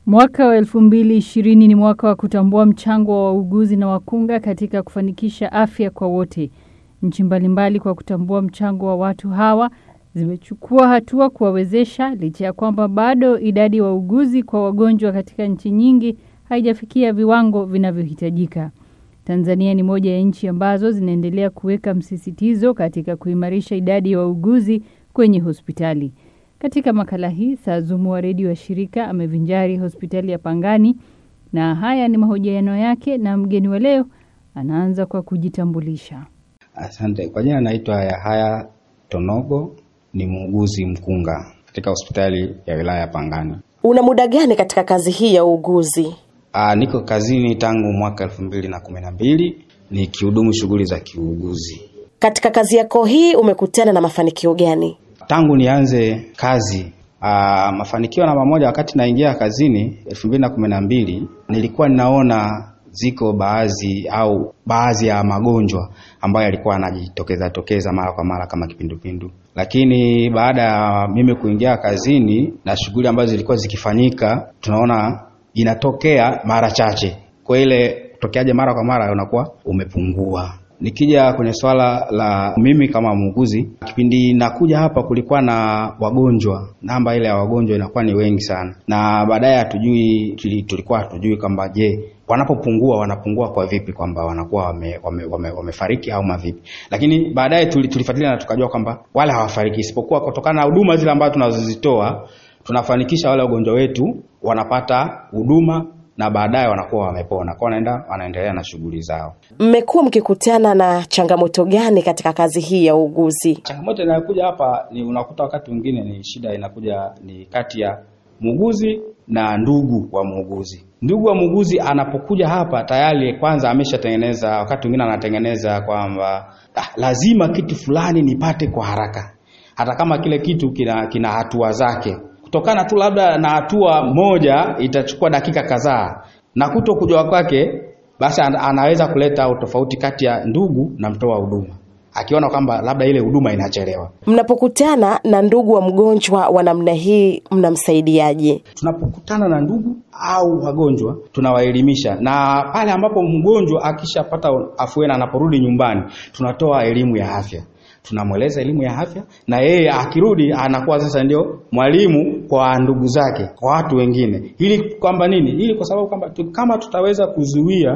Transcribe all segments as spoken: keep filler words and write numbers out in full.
Mwaka wa elfu mbili ishirini ni mwaka wa kutambua mchango wa wauguzi na wakunga katika kufanikisha afya kwa wote. Nchi mbalimbali kwa kutambua mchango wa watu hawa zimechukua hatua kuwawezesha, licha ya kwamba bado idadi ya wauguzi kwa wagonjwa katika nchi nyingi haijafikia viwango vinavyohitajika. Tanzania ni moja ya nchi ambazo zinaendelea kuweka msisitizo katika kuimarisha idadi ya wauguzi kwenye hospitali. Katika makala hii, Sazumu wa redio wa shirika amevinjari hospitali ya Pangani, na haya ni mahojiano yake na mgeni wa leo. Anaanza kwa kujitambulisha. Asante. Kwa jina naitwa Yahaya Tonogo, ni muuguzi mkunga katika hospitali ya wilaya ya Pangani. Una muda gani katika kazi hii ya uuguzi? Ah, niko kazini tangu mwaka elfu mbili na kumi na mbili nikihudumu shughuli za kiuguzi. Katika kazi yako hii umekutana na mafanikio gani? Tangu nianze kazi, aa, mafanikio namba moja, wakati naingia kazini elfu mbili na kumi na mbili nilikuwa ninaona ziko baadhi au baadhi ya magonjwa ambayo yalikuwa yanajitokeza tokeza mara kwa mara kama kipindupindu. Lakini baada ya mimi kuingia kazini na shughuli ambazo zilikuwa zikifanyika, tunaona inatokea mara chache. Kwa ile kutokeaje mara kwa mara unakuwa umepungua. Nikija kwenye swala la mimi kama muuguzi, kipindi nakuja hapa kulikuwa na wagonjwa, namba ile ya wagonjwa inakuwa ni wengi sana. Na baadaye hatujui, tulikuwa hatujui kwamba je, wanapopungua wanapungua kwa vipi, kwamba wanakuwa wame, wame, wame, wamefariki au mavipi. Lakini baadaye tulifuatilia na tukajua kwamba wala hawafariki, isipokuwa kutokana na huduma zile ambazo tunazozitoa tunafanikisha wale wagonjwa wetu wanapata huduma na baadaye wanakuwa wamepona. Kwa wanaenda wanaendelea na shughuli zao. Mmekuwa mkikutana na changamoto gani katika kazi hii ya uuguzi? Changamoto inayokuja hapa ni unakuta wakati mwingine ni shida inakuja ni kati ya muuguzi na ndugu wa muuguzi. Ndugu wa muuguzi anapokuja hapa tayari kwanza ameshatengeneza, wakati mwingine anatengeneza kwamba ah, lazima kitu fulani nipate kwa haraka. Hata kama kile kitu kina kina hatua zake. Kutokana tu labda na hatua moja itachukua dakika kadhaa, na kutokujua kwake basi anaweza kuleta utofauti kati ya ndugu na mtoa huduma, akiona kwamba labda ile huduma inachelewa. Mnapokutana na ndugu wa mgonjwa wa namna hii mnamsaidiaje? Tunapokutana na ndugu au wagonjwa tunawaelimisha, na pale ambapo mgonjwa akishapata afueni anaporudi nyumbani tunatoa elimu ya afya. Tunamweleza elimu ya afya, na yeye akirudi anakuwa sasa ndio mwalimu kwa ndugu zake, kwa watu wengine. Ili kwamba nini? Ili kwa sababu kwamba tu, kama tutaweza kuzuia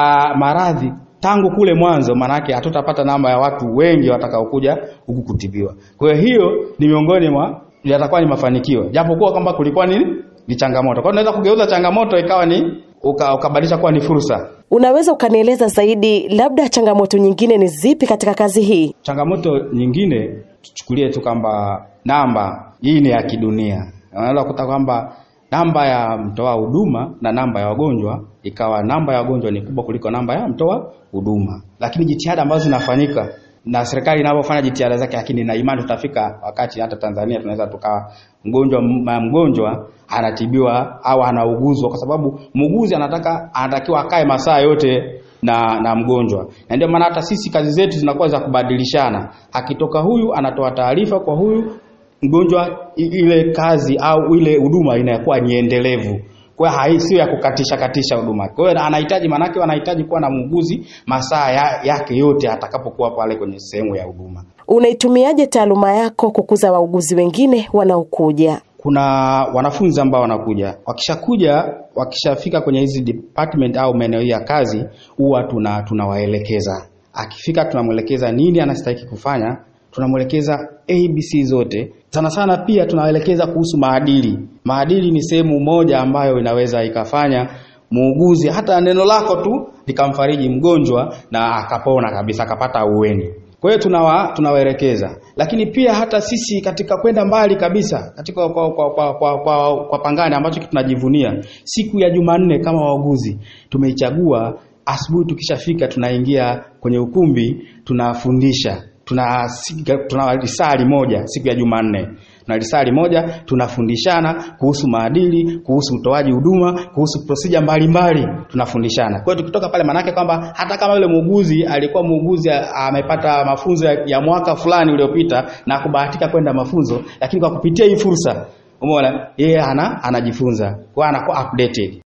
maradhi tangu kule mwanzo, maana yake hatutapata namba ya watu wengi watakaokuja huku kutibiwa. Kwa hiyo ni miongoni mwa yatakuwa ni mafanikio, japokuwa kwamba kulikuwa nini? Ni changamoto. Kwa hiyo tunaweza kugeuza changamoto ikawa ni uka, ukabadilisha kuwa ni fursa. Unaweza ukanieleza zaidi labda changamoto nyingine ni zipi katika kazi hii? Changamoto nyingine tuchukulie tu kwamba namba hii ni ya kidunia. Unaweza kukuta kwamba namba ya mtoa huduma na namba ya wagonjwa ikawa namba ya wagonjwa ni kubwa kuliko namba ya mtoa huduma. Lakini jitihada ambazo zinafanyika na serikali inapofanya jitihada zake, lakini na imani tutafika wakati hata Tanzania tunaweza tukawa mgonjwa mgonjwa anatibiwa au anauguzwa, kwa sababu muuguzi anataka anatakiwa akae masaa yote na na mgonjwa. Na ndio maana hata sisi kazi zetu zinakuwa za kubadilishana. Akitoka huyu anatoa taarifa kwa huyu mgonjwa, ile kazi au ile huduma inakuwa ni endelevu. Kwa hiyo sio ya kukatisha katisha huduma. Kwa hiyo anahitaji, manake anahitaji kuwa na muuguzi masaa ya, yake yote atakapokuwa pale kwenye sehemu ya huduma. Unaitumiaje taaluma yako kukuza wauguzi wengine wanaokuja? Kuna wanafunzi ambao wanakuja. Wakishakuja, wakishafika kwenye hizi department au maeneo ya kazi, huwa tuna tunawaelekeza. Akifika tunamwelekeza nini anastahili kufanya, tunamwelekeza A B C zote. Sana sana pia tunawaelekeza kuhusu maadili. Maadili ni sehemu moja ambayo inaweza ikafanya muuguzi hata neno lako tu likamfariji mgonjwa na akapona kabisa, akapata uweni. Kwa hiyo tunawa tunawaelekeza. Lakini pia hata sisi katika kwenda mbali kabisa katika kwa kwa kwa kwa, kwa, kwa Pangani ambacho tunajivunia, siku ya Jumanne kama wauguzi tumeichagua asubuhi, tukishafika tunaingia kwenye ukumbi tunafundisha. Tuna tuna risali moja siku ya Jumanne. Na risali moja tunafundishana kuhusu maadili, kuhusu utoaji huduma, kuhusu procedure mbalimbali tunafundishana. Kwa hiyo tukitoka pale, manake kwamba hata kama yule muuguzi alikuwa muuguzi amepata mafunzo ya, ya mwaka fulani uliopita na kubahatika kwenda mafunzo, lakini kwa kupitia hii fursa umeona, yeye ana anajifunza, kwa anakuwa updated.